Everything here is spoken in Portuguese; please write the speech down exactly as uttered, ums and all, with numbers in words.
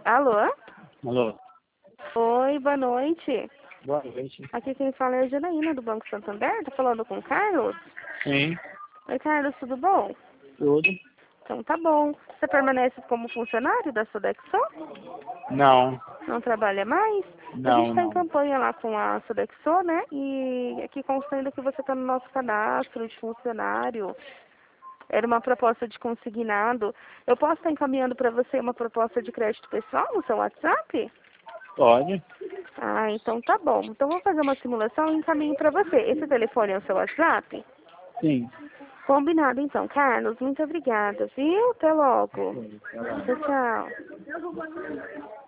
Alô? Alô? Oi, boa noite. Boa noite. Aqui quem fala é a Janaína, do Banco Santander. Tá falando com o Carlos? Sim, Oi, Carlos, tudo bom? tudo? Então tá bom. Você permanece como funcionário da Sodexo? Não, Não trabalha mais? A gente não, está em não. campanha lá com a Sodexo, né? E aqui constando que você está no nosso cadastro de funcionário. Era uma proposta de consignado. Eu posso estar encaminhando para você uma proposta de crédito pessoal no seu WhatsApp? Pode? Ah, então tá bom. Então vou fazer uma simulação e encaminho para você. Esse telefone é o seu WhatsApp? Sim. Combinado então, Carlos. Muito obrigada, viu? Até logo. Sim, tá bom. Tchau, tchau.